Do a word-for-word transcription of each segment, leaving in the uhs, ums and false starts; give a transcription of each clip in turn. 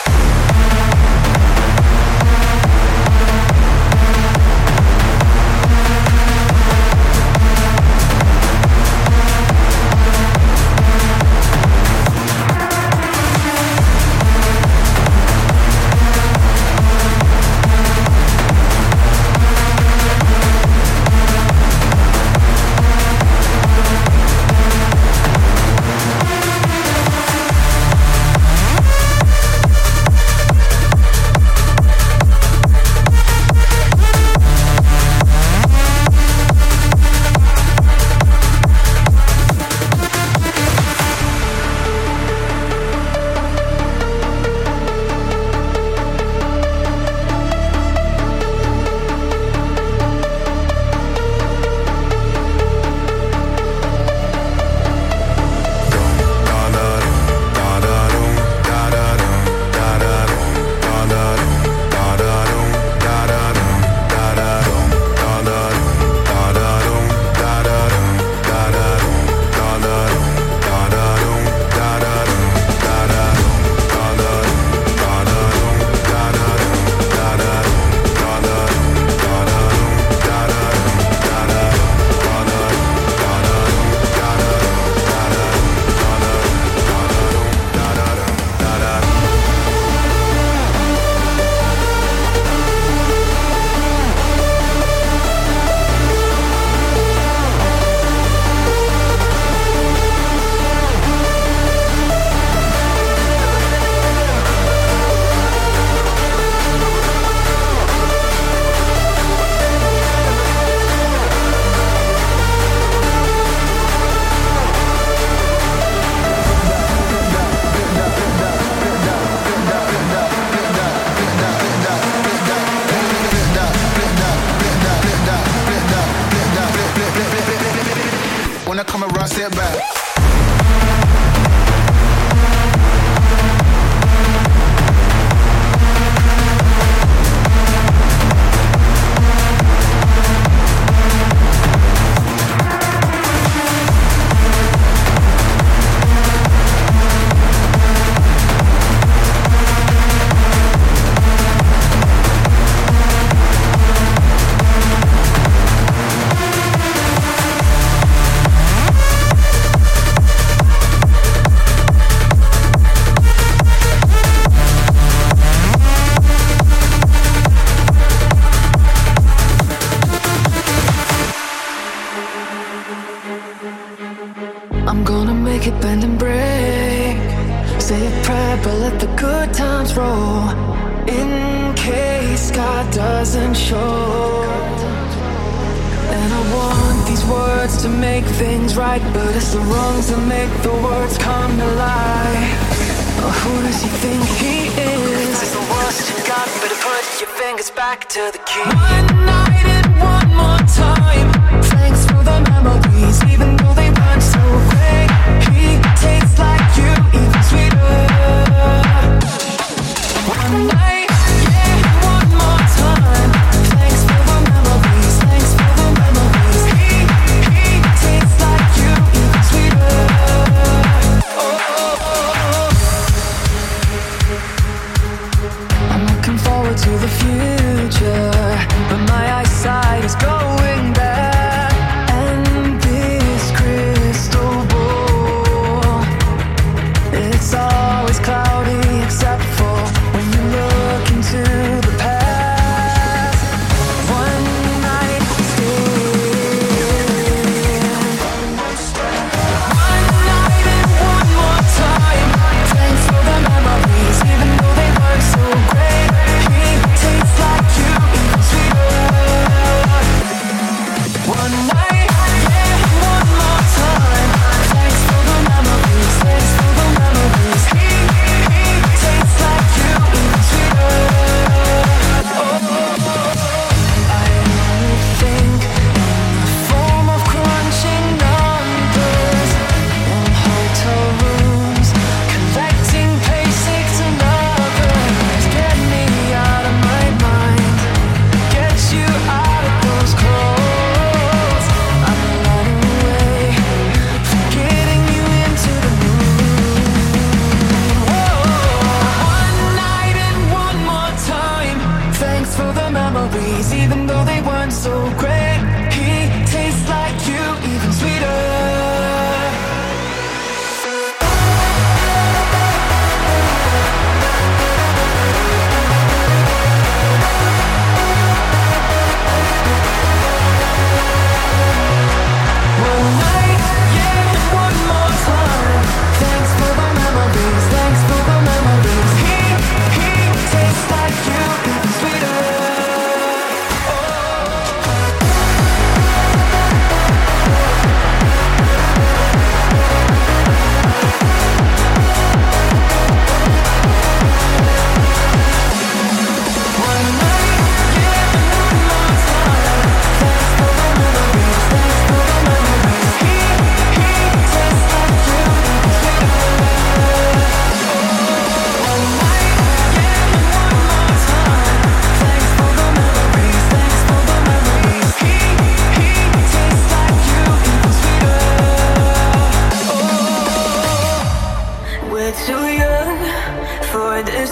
Even though they were so great, he tastes like you.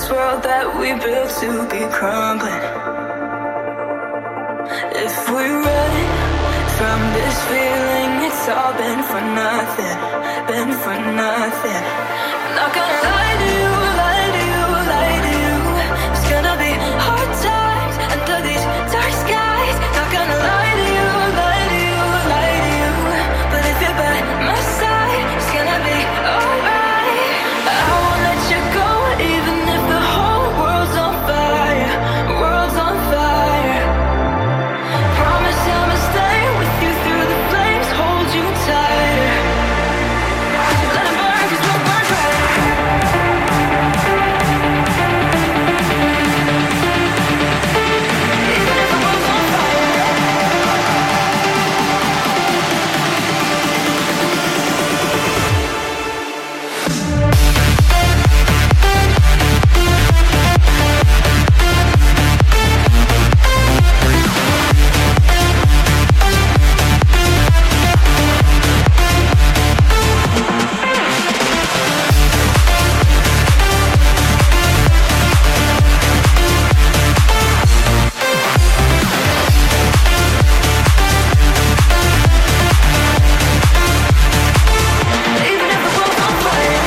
this world that we built to be crumbling. If we run from this feeling, it's all been for nothing, been for nothing. I'm not gonna lie to you, lie to you, lie to you. It's gonna be hard times under these dark skies. Not gonna lie to you, lie to you, lie to you. But if you're by my side, it's gonna be alright. I won't let you go, even if the whole world's on fire, world's on fire. Promise I'ma stay with you through the flames, hold you tighter. Let it burn, 'cause we'll burn brighter. Even if the world's on fire. Even if the world's on fire.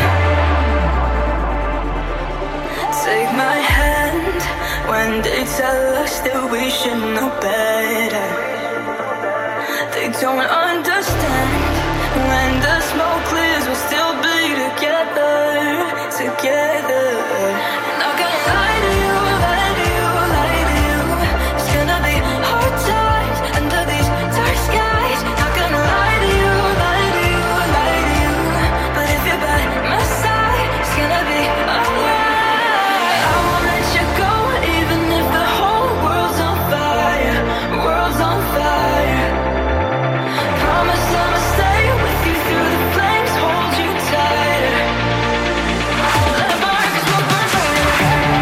Take my hand when they tell us that we should know better. They don't understand. When the smoke clears, we'll still be together, together. Not gonna lie to you, lie to you, lie to you. It's gonna be hard times under these dark skies. Not gonna lie to you, lie to you, lie to you. But if you're by my side, it's gonna be alright. I won't let you go, even if the whole world's on fire, world's on fire. Promise I'ma stay with you through the flames, hold you tighter. Let it burn, 'cause we'll burn brighter.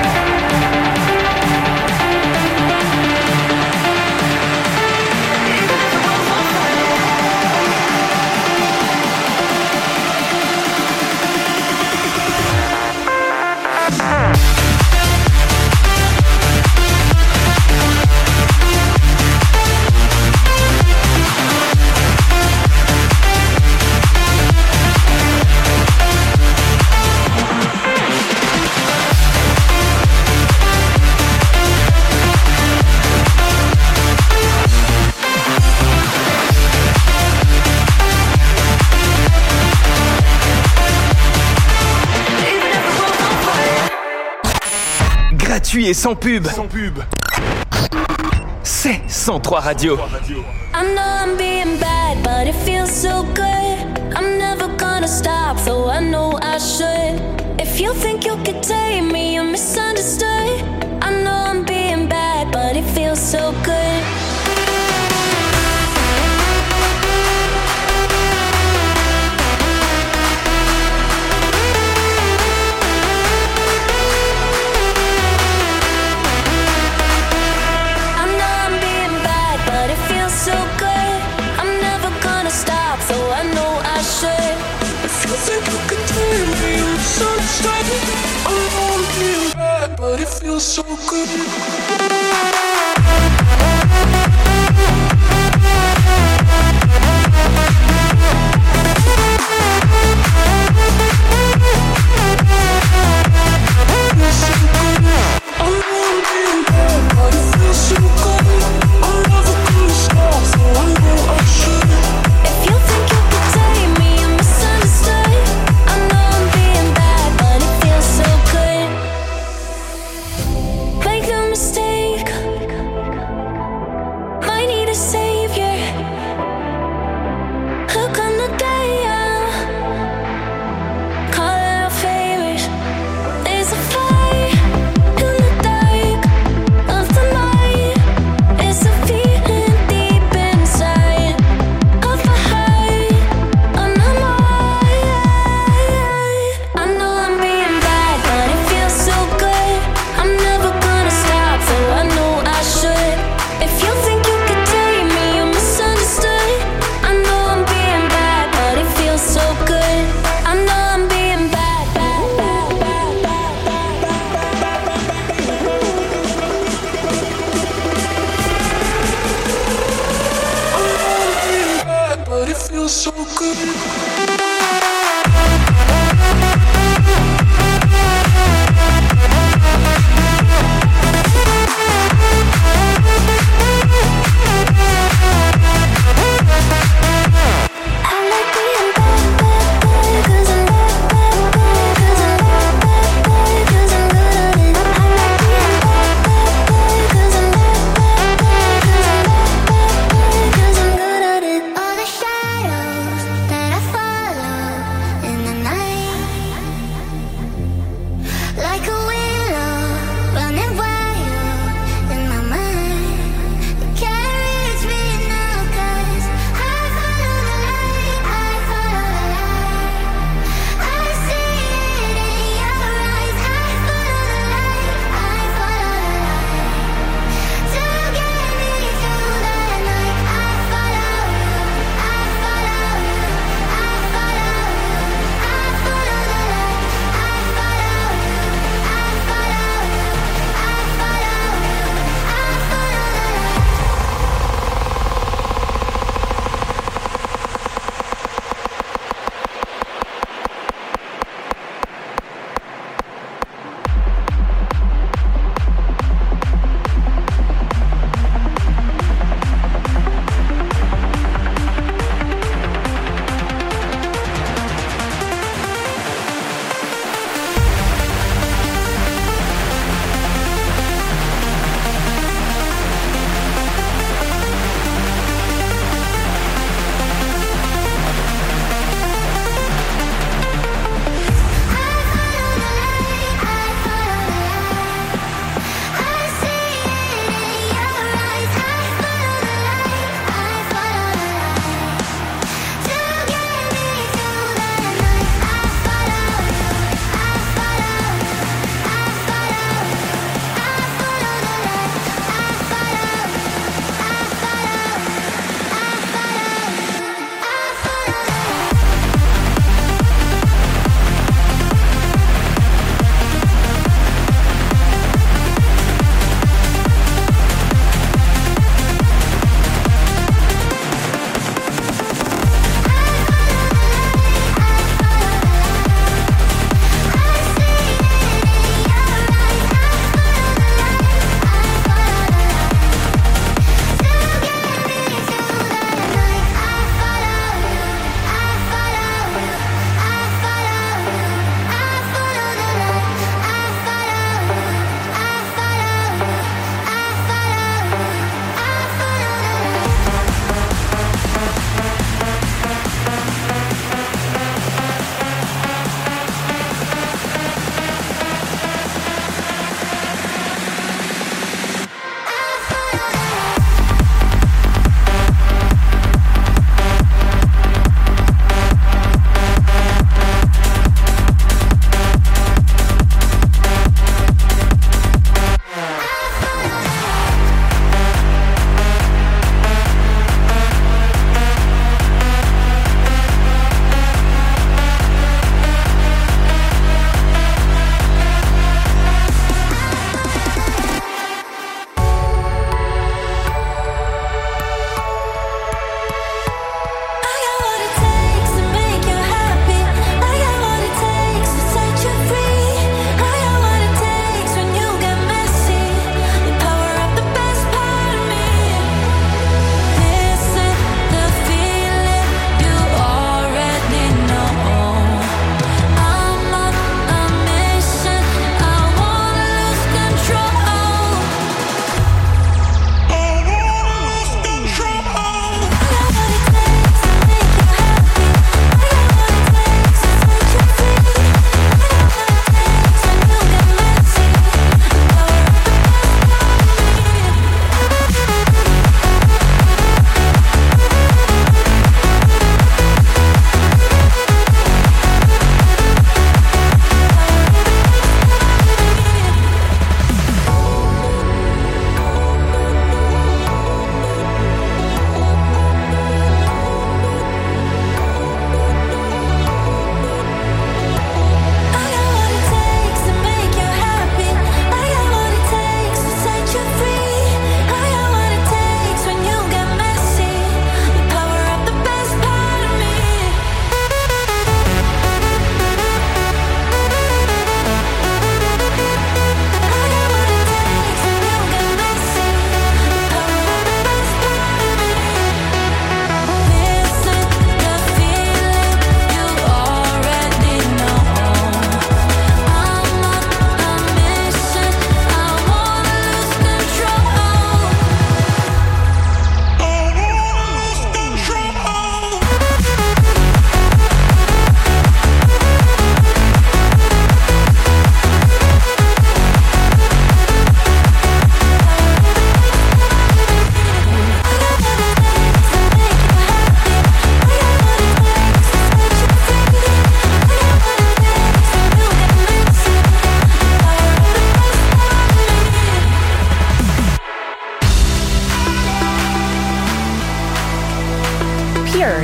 Even if the world's on fire. Even if the world's on fire. Gratuit et sans pub. Sans pub. C'est cent trois Radio. I know I'm being bad, but it feels so good. I'm never gonna stop, though I know I should. If you think you could tame me, you're misunderstood. I know I'm being bad, but it feels so good. I know I'm being bad, but it feels so good. I'm never gonna stop, though I know I should. If you think you could tame me, you're misunderstood. I know I'm being bad, but it feels so good. Make no mistake,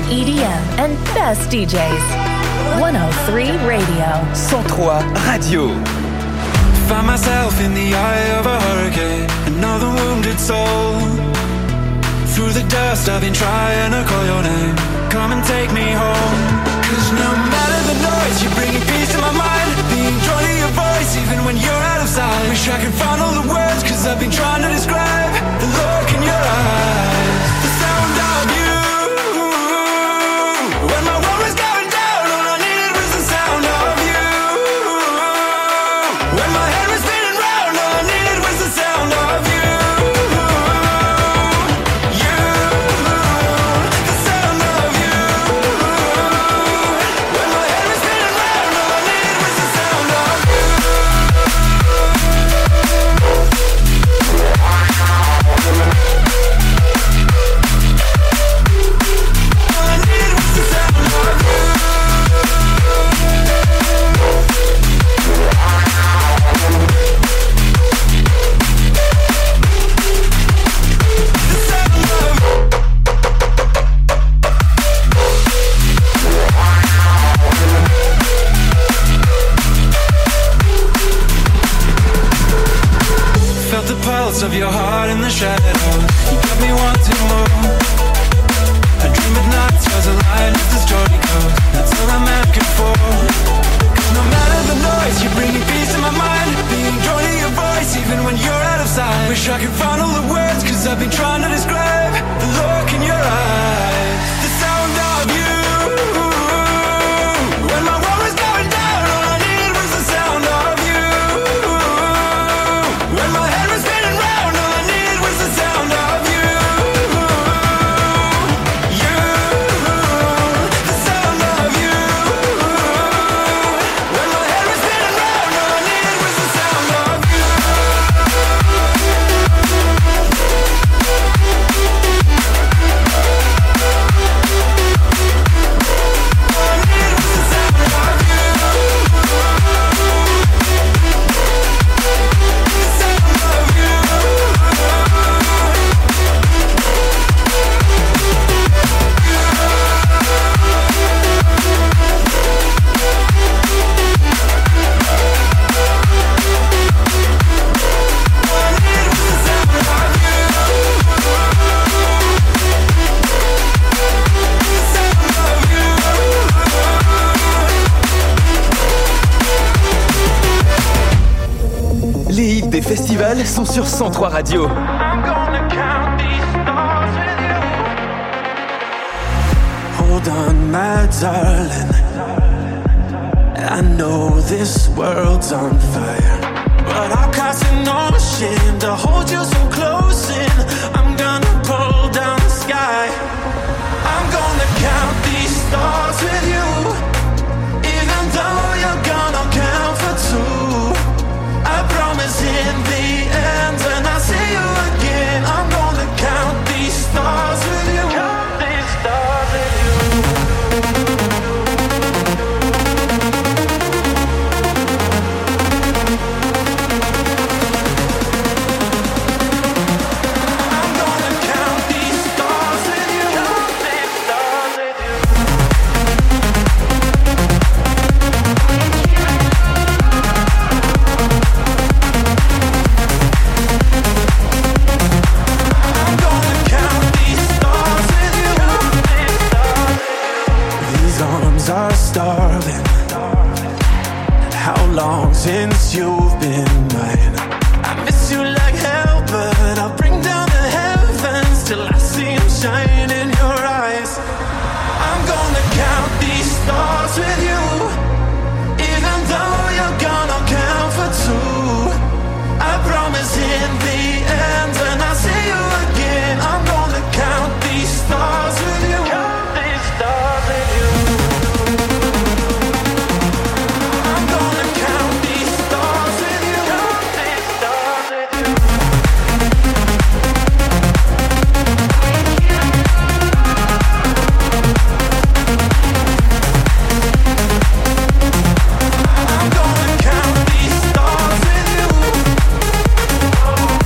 E D M and best D Js. one oh three Radio. one oh three Radio. Find myself in the eye of a hurricane, another wounded soul. Through the dust I've been trying to call your name. Come and take me home. Cause no matter the noise, you're bringing peace to my mind. Being drawn to your voice even when you're out of sight. Wish I could find all the words, cause I've been trying to describe the look in your eyes, the sound of you. When my world was going down, all I needed was the sound of you. When my head was spinning round, all I needed was the sound of you. Of your heart in the shadows, you got me wanting more. I dream at night, stars align as the story goes. That's all I'm asking for. Cause no matter the noise, you're bringing peace to my mind. Being drawn to your voice even when you're out of sight. Wish I could find all the words, cause I've been trying to describe the look in your eyes, the sound of you. When my world was going down, all I needed was the sound of you. When my head was spinning round, all I needed was the sound of you. You, the sound of you. When my head was spinning round, all I needed was the sound of you. All I needed was the sound of you. The sound of you. Les hits des festivals sont sur one oh three Radio. I'm gonna count these stars with you. Hold on, my darling. I know this world's on fire, but I'll cause no shame to hold you so close in. I'm gonna pull down the sky. I'm gonna count these stars with you. Even though you're gonna count for two, I promise in the end, when I see you again, I'm gonna count these stars with you. Count these stars with you. I'm gonna count these stars with you. Count these stars with you. I'm gonna count these stars with you. These arms are starving. How long since you've been mine? I miss you like hell, but I'll bring down the heavens till I see them shine in your eyes. I'm gonna count these stars with you. Even though you're gonna count for two, I promise in the end, when I see you again, I'm gonna count these stars with you. Count these stars with you. I'm gonna count these stars with you. Count these stars with you. I'm gonna count these stars with you.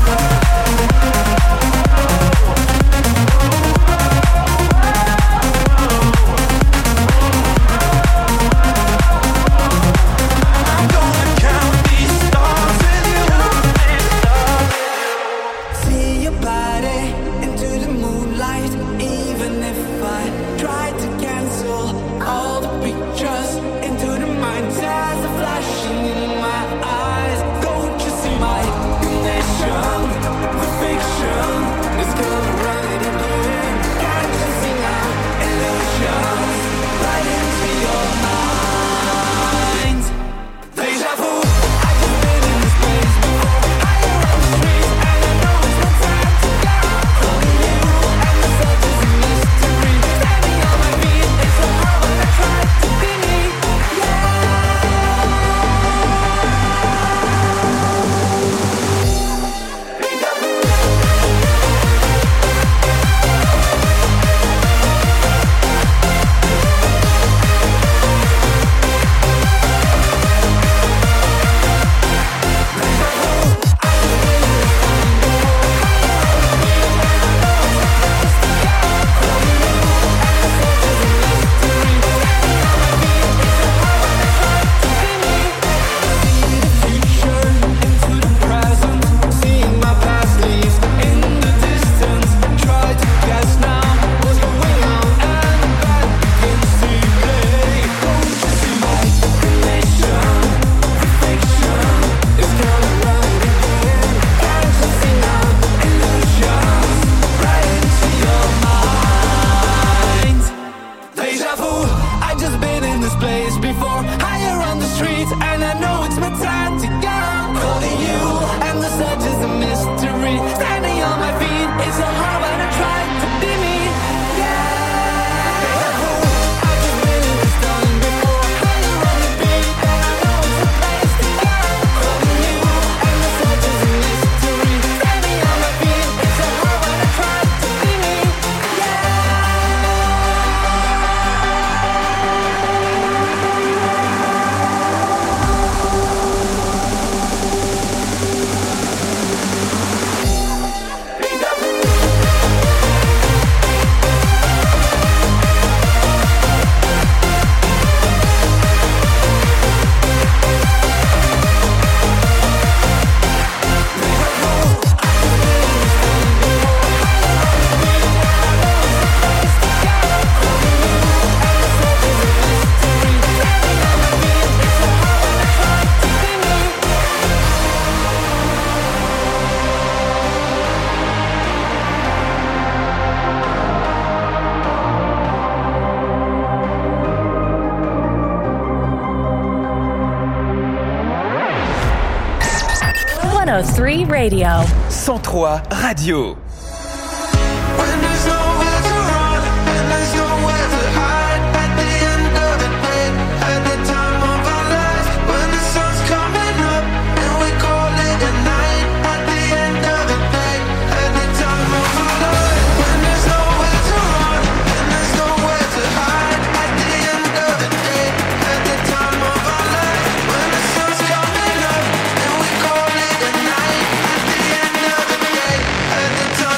oh three Radio. cent trois Radio. When there's nowhere to run, when there's nowhere to hide, at the end of the day, at the time of our lives, when the sun's coming up and we call it a night, at the end of the day, at the time of our lives, when there's nowhere to run, when there's nowhere to hide, at the end of the day, at the time of our lives, when the sun's coming up and we call it a night, at the end of the day, at the time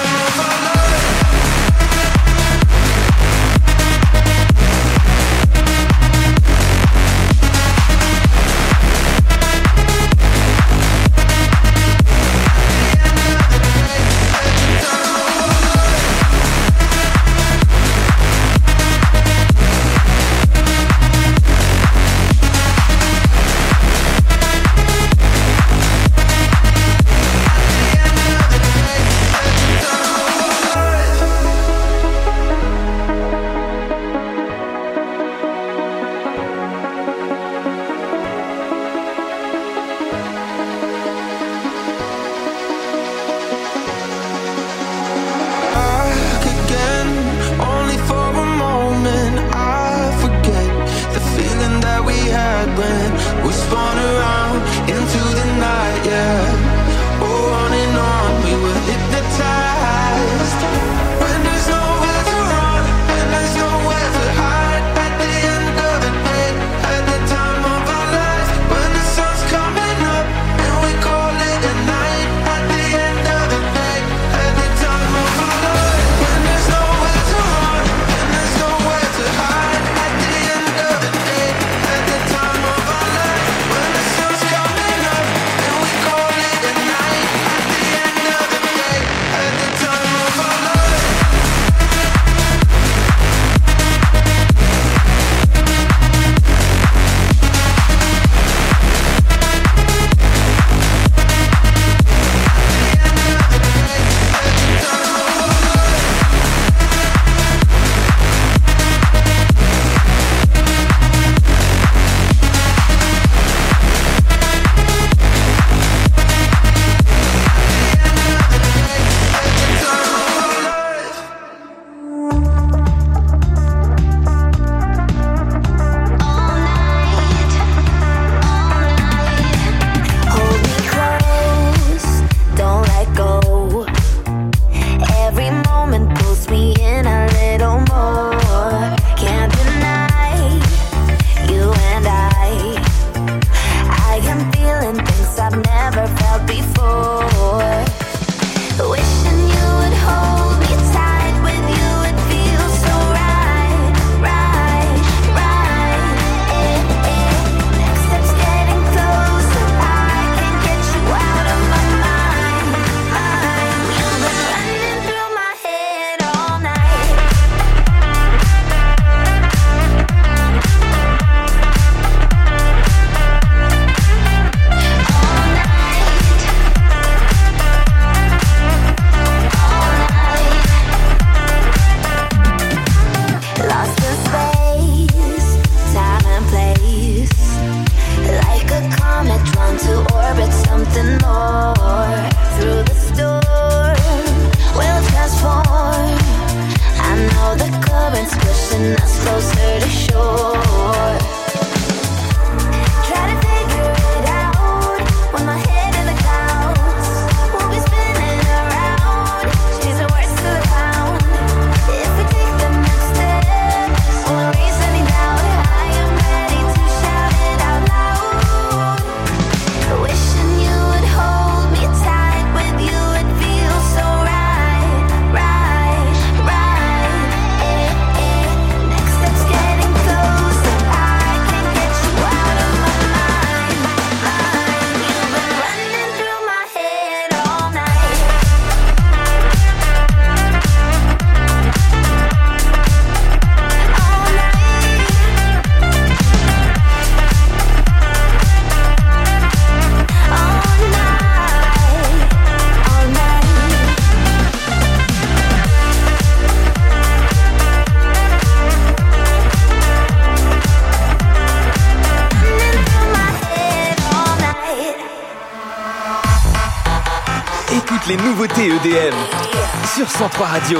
Écoute les nouveautés E D M sur cent trois Radio.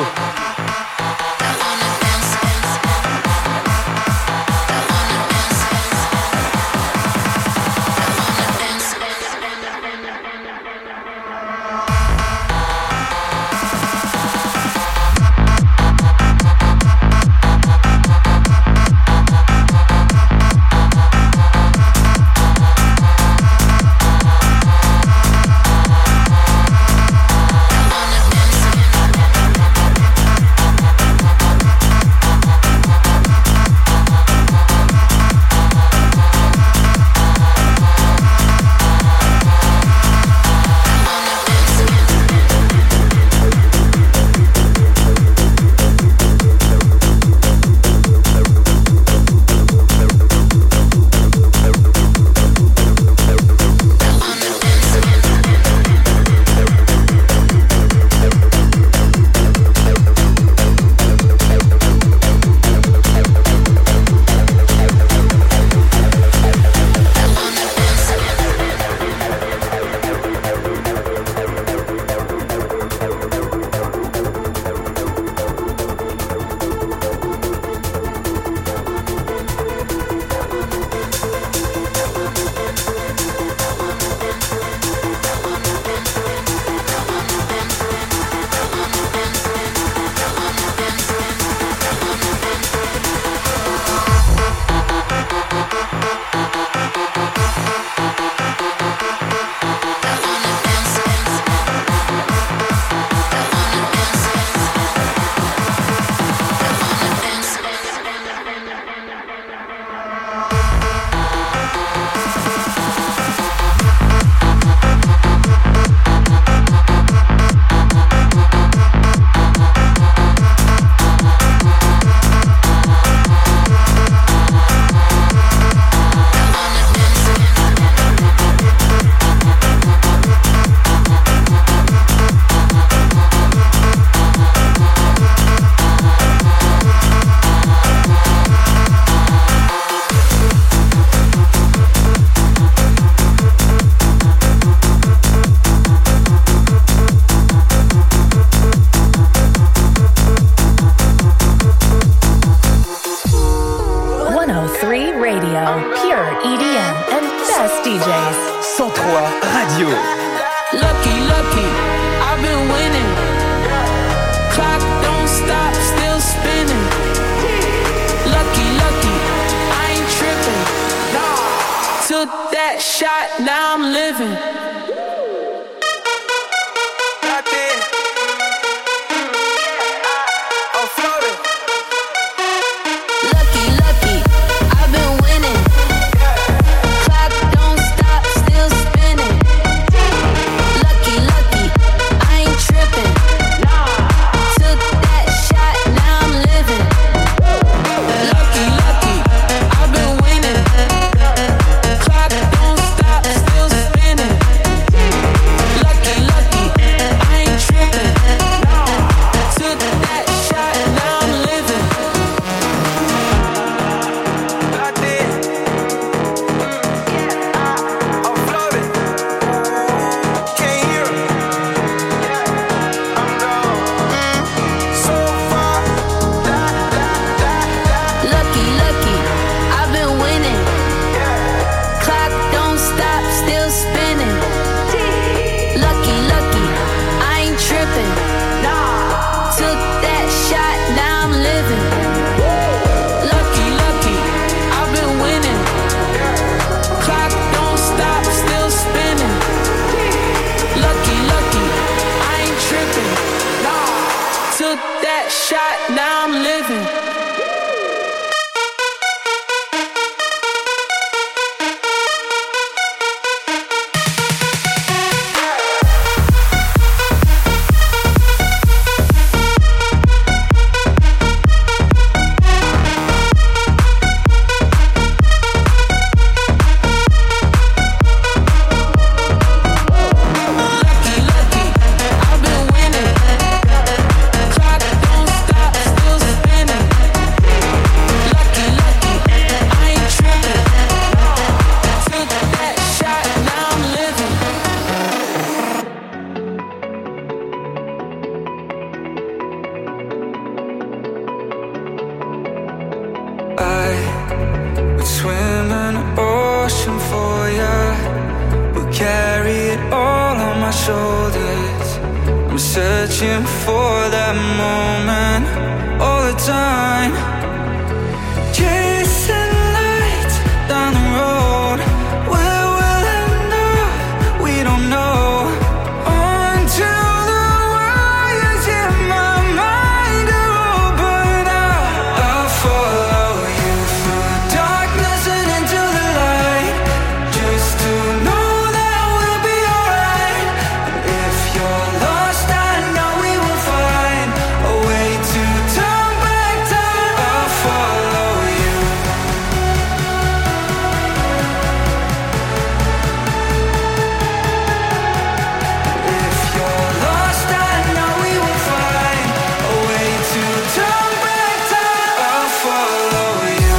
Clock don't stop, still spinning. searching for that moment all the time. Chasing lights down the road, where will it end? We don't know. Until the wires in my mind are open up, I'll follow you through darkness and into the light, just to know that we'll be alright. And if you're lost, I know we will find a way to turn back time. I'll follow you. If you're lost, I know we will find a way to turn back time. I'll follow you.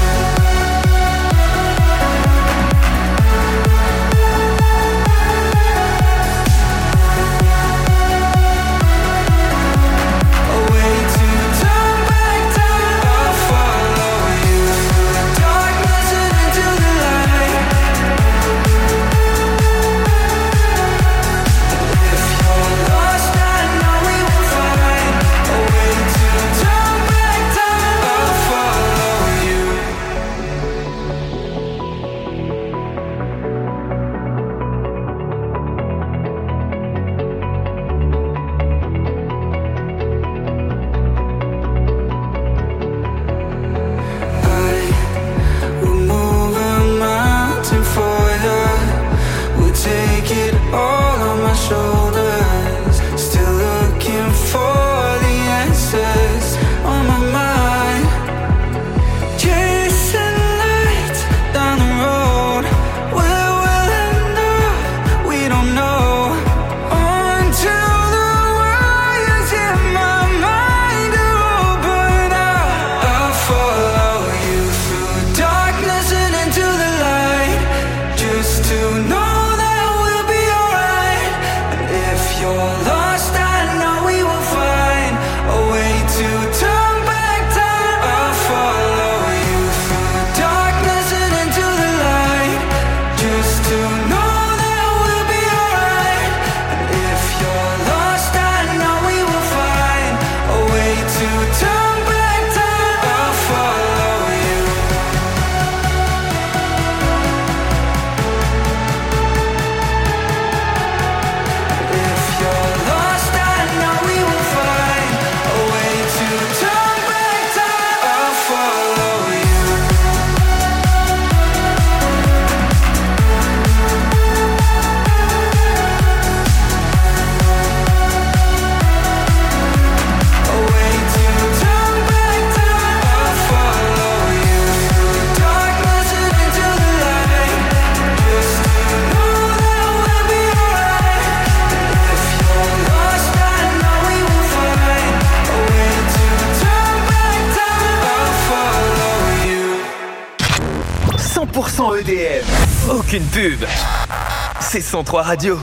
A way to turn back time. I'll follow you through the darkness and into the light. If you're lost, I know we will find a way to turn back time. I'll follow you. I will move a mountain for you. Will take it all on my shoulders. Still looking for the answers on my mind. Chasing lights down the road, where will it end? We don't know. Until the wires in my mind are open up, I'll follow you through darkness and into the light, just to know that we'll be alright. And if you're lost, I know we will find a way to turn back time. I'll follow you through darkness and into the light, just to know that we'll be alright. And if you're lost, I know we will find a way to turn back time. I'll follow you. If you're lost, I know we will find a way to turn back time. I'll follow you. A way to turn back time. I'll follow you through darkness and into the light, just to know that we'll be alright. If you're lost, I know we will find a way to turn back time. I'll follow you. cent pour cent E D M. Aucune pub. C'est cent trois Radio.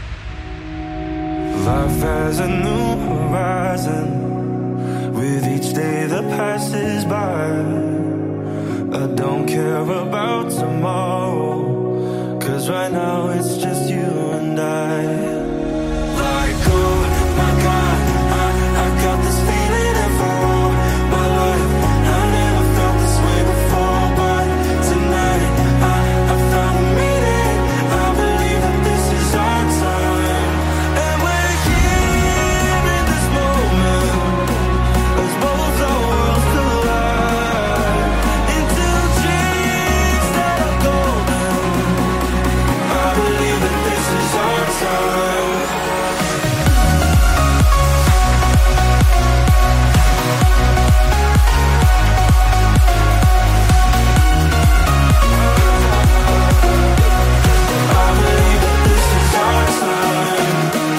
Life has a new horizon with each day that passes by. I don't care about tomorrow, 'cause right now it's just you and I. Like, oh my God, I, I got this feeling and for all my life I never felt this way before, but tonight I, I found a meaning. I believe that this is our time, and we're here in this moment as both our worlds collide into dreams that are golden. I believe that this is our time. I believe that this is our time.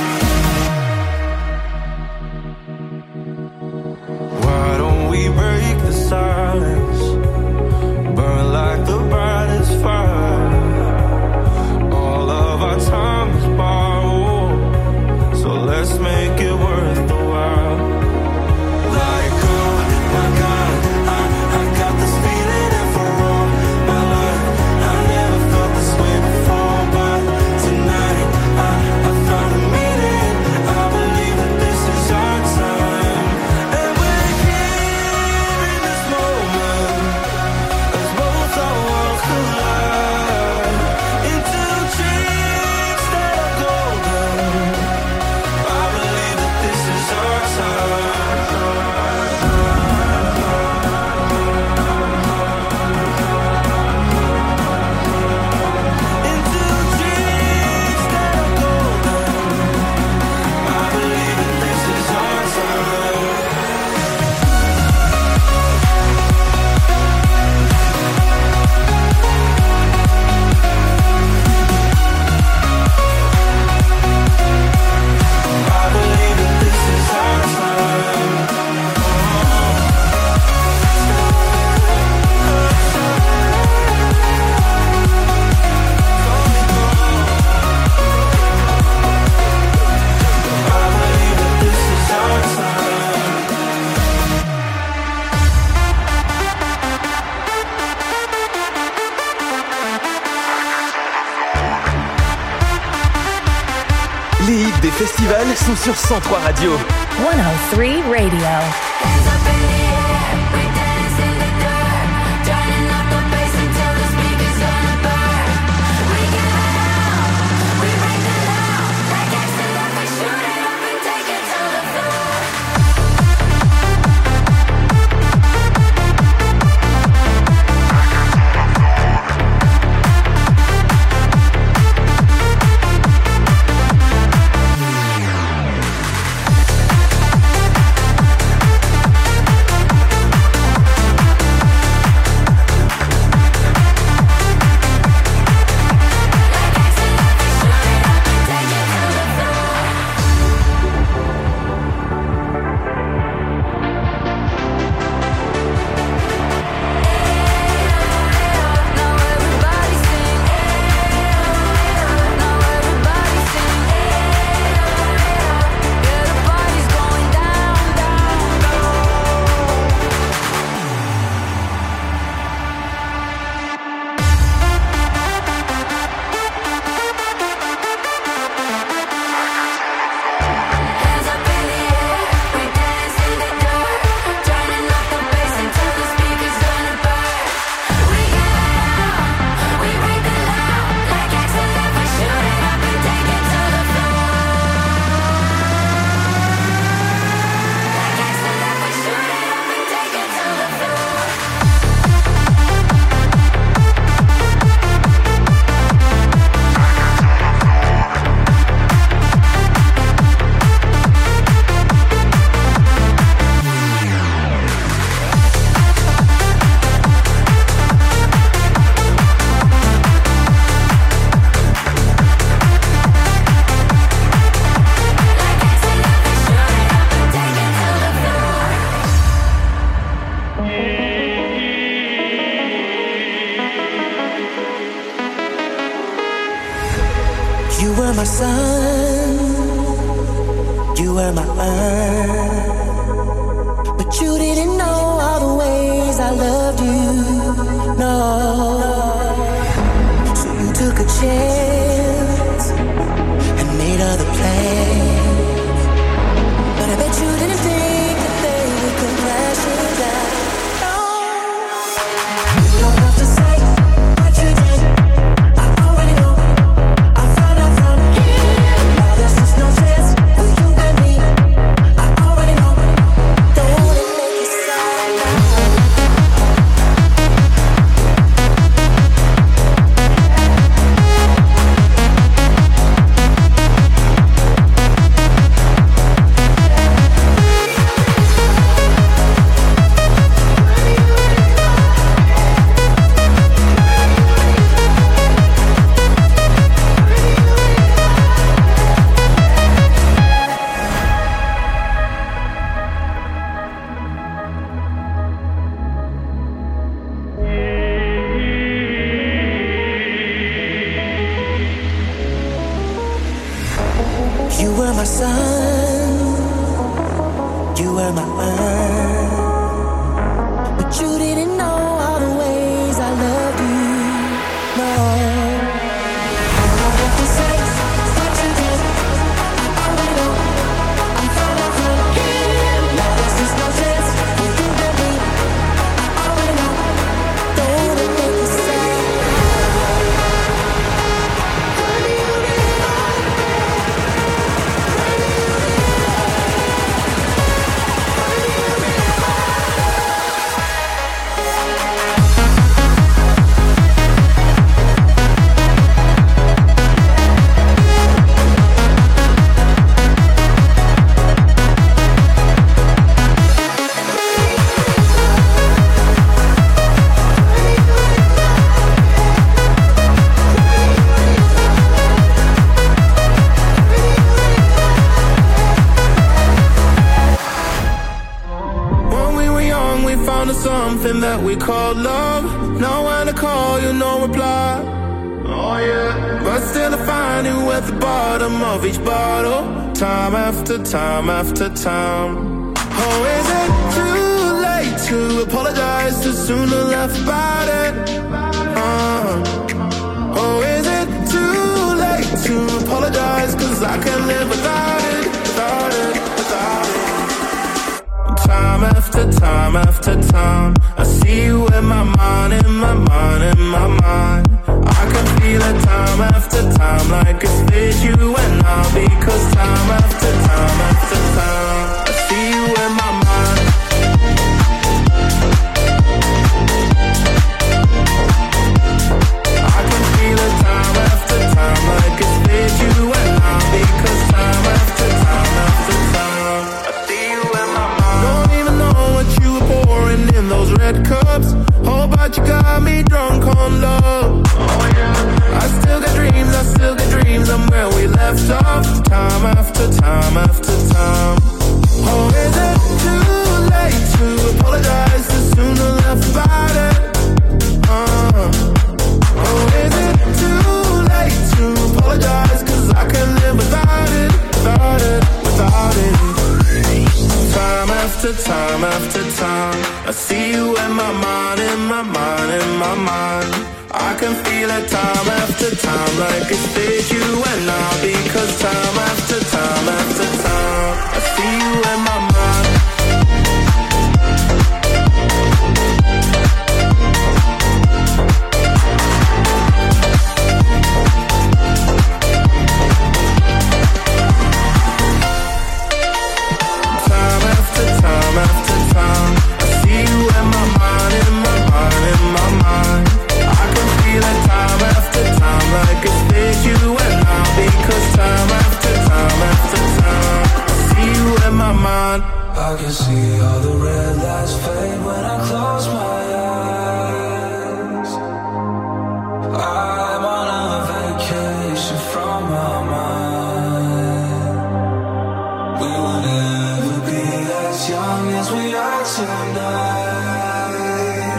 Why don't we break the silence? Burn like the brightest fire. All of our time is borrowed, so let's make it worth the while. Like, oh my God, I, I got this feeling and for all my life I never felt this way before, but tonight I, I found a meaning. I believe that this festivals sont sur cent trois Radio. one oh three Radio. Something that we call love. Know when I call you, no reply. Oh yeah. But still I find you at the bottom of each bottle, time after time after time. Oh, is it too late to apologize? Too soon to laugh about it. Uh-huh. Oh, is it too late to apologize? Cause I can't live without it. in my mind, in my mind, in my mind. I can feel it time after time, like it's with you and I. Because time after time after time, I see you in my mind. I can feel it time after time, like it's with you and I. Because time after time after time, I see you in my mind. Don't even know what you were pouring in those red cups. Oh, but you got me drunk on love. Oh yeah. I still got dreams, I still got dreams. I'm where we left off. Time after time after time. Oh, is it too late to apologize? Too soon to laugh about it. Uh. Oh, is it too late to apologize? Cause I can't live without it, without it, without it. Time after time after time, I see you in my mind, in my mind, in my mind. I can feel it time after time, like it's with you and I. Because time after time after time, I see you in my mind. Time after time after time, I see you in my mind, in my mind, in my mind. I can feel it time after time, like it's with you and I. Because time after time after time, I see you in my mind. I can see all the red lights fade when I close my eyes. I'm on a vacation from my mind. We will never be as young as we are tonight.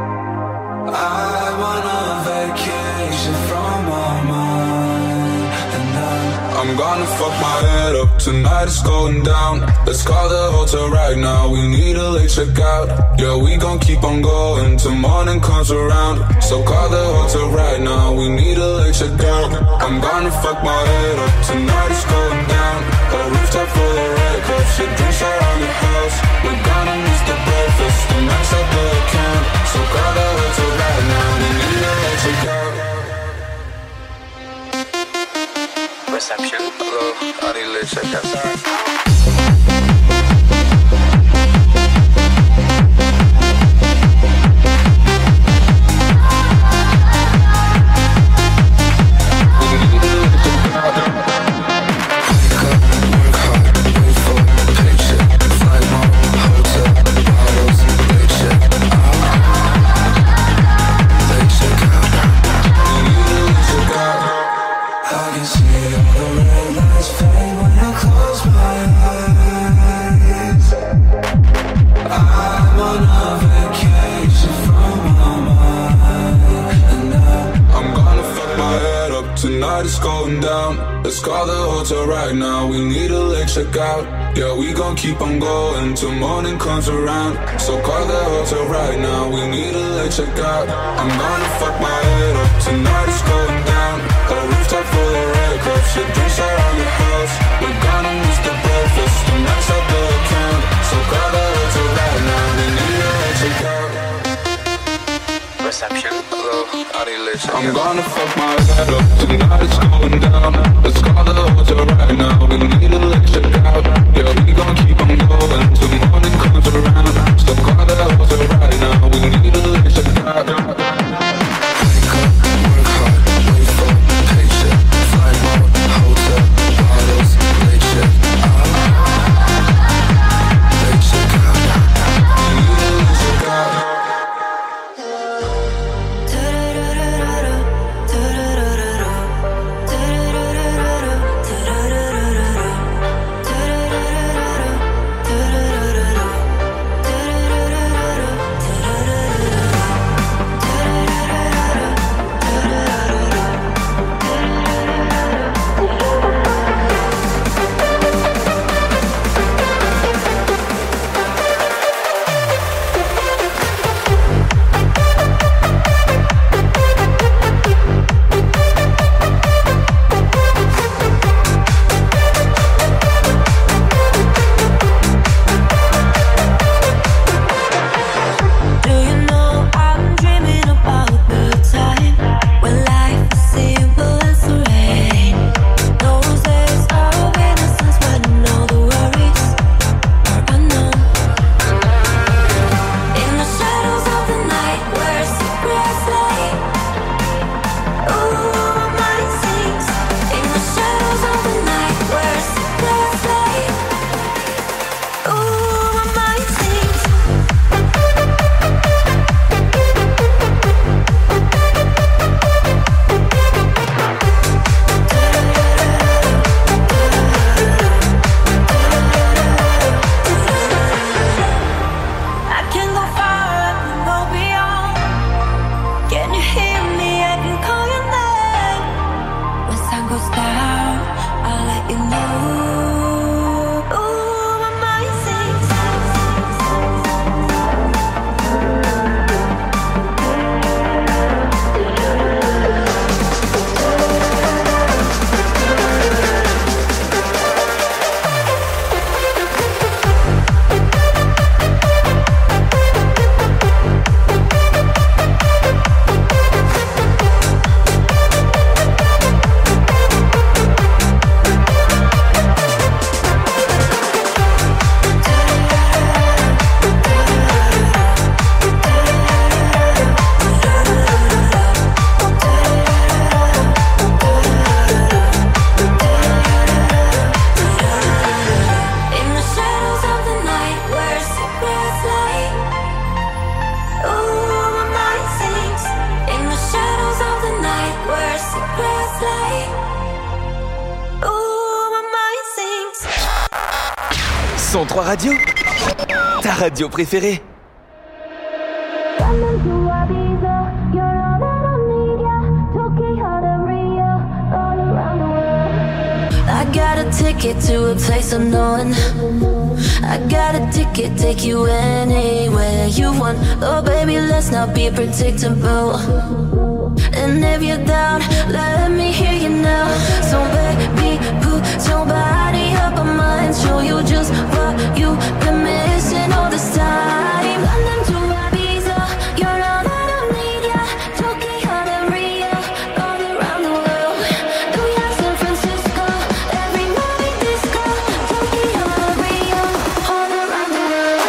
I'm on a vacation from my mind. And I'm, I'm gonna fuck my head up. Tonight it's going down. Let's call the hotel right now. We need a late checkout. Yeah, we gon' keep on going till morning comes around. So call the hotel right now. We need a late checkout. I'm gonna fuck my head up. Tonight it's going down. A rooftop full of red cups. Your drinks are on the house. We're gonna miss the breakfast. The max up the account. So call the hotel right now. We need a late checkout. Reception. Hello, I need a late checkout. Sorry. Tonight it's going down. Let's call the hotel right now. We need a late checkout. Yeah, we gon' keep on going till morning comes around. So call the hotel right now. We need a late checkout. I'm gonna fuck my head up. Tonight it's going down. A rooftop full of red cups. Your drinks are on the house. We're gonna miss the breakfast. The max up the account. So call the hotel right now. We need a late checkout. Reception. Hello, I need a late checkout. I'm gonna fuck my head up. Tonight it's going down. Let's call the hotel right now. We need a late checkout. Yeah, we gon' keep on going till morning comes around. So call the hotel right now. We need a late checkout. Wake up, work hard, wait for paycheck. Fly mode, hotel, bottles, late check out. Late check out. We need a late check out. Da-da-da-da-da-da, da-da-da-da-da, da-da-da-da-da-da, da-da-da-da-da-da. cent trois Radio, ta radio préférée. I got a ticket to a place unknown. I got a ticket, take you anywhere you want. Oh baby, let's not be predictable. And if you're down, let me hear you now. So baby, put your body up on mine. Show you just what you've been missing all this time. London to Ibiza, you're all that I need, yeah. Tokyo to Rio, all around the world. New York, San Francisco, every movie disco. Tokyo to Rio, all around the world.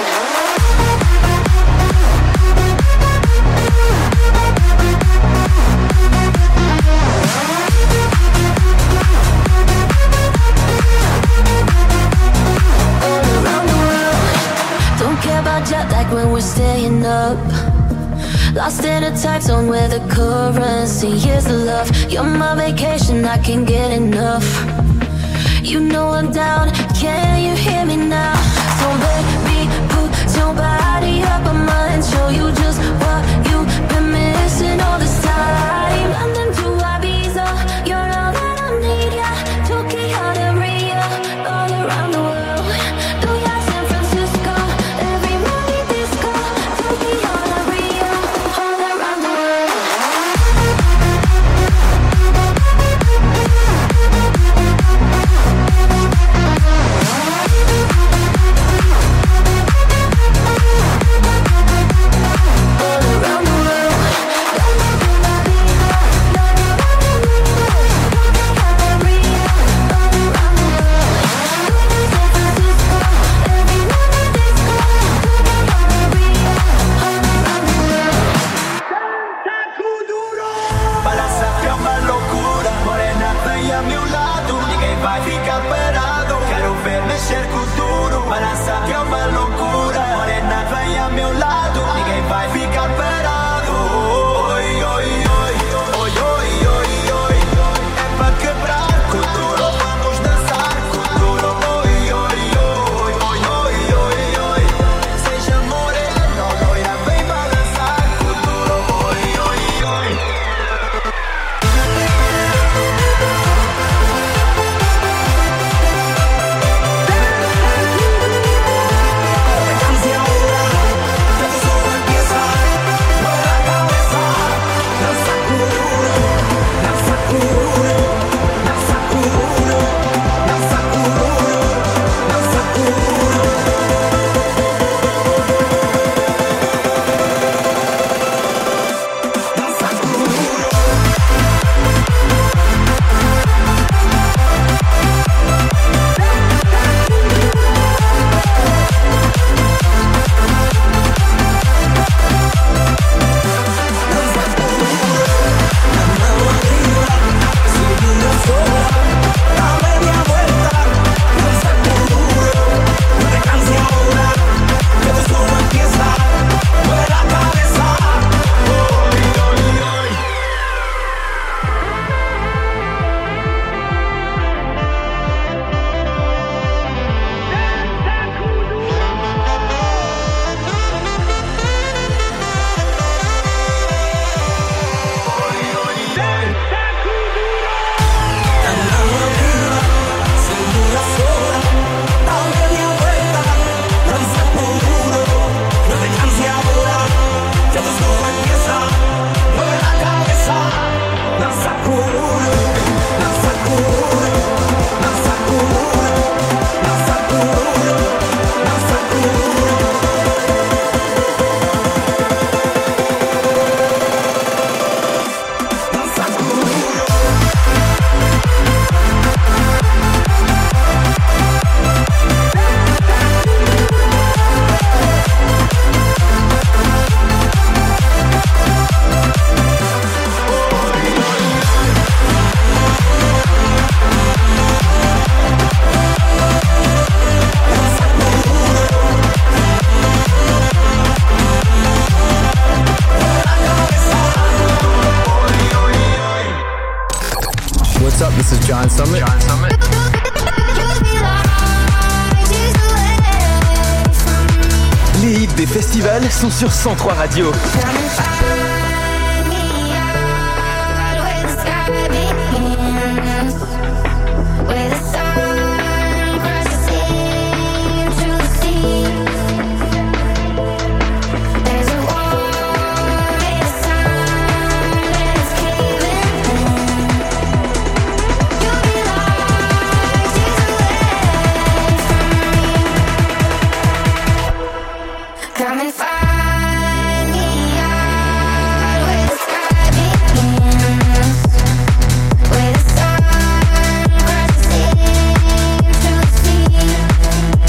Jet lag when we're staying up. Lost in a time zone where the currency is love. You're my vacation, I can't get enough. You know I'm down, can you hear me now? So baby, put your body up on mine. Show you just what you've been missing all this time. London to Ibiza, you're all that I need, yeah. Tokyo to Rio, all around the world. New York, San Francisco, every movie disco. Tokyo to Rio, all around the world. des festivals sont sur cent trois Radio.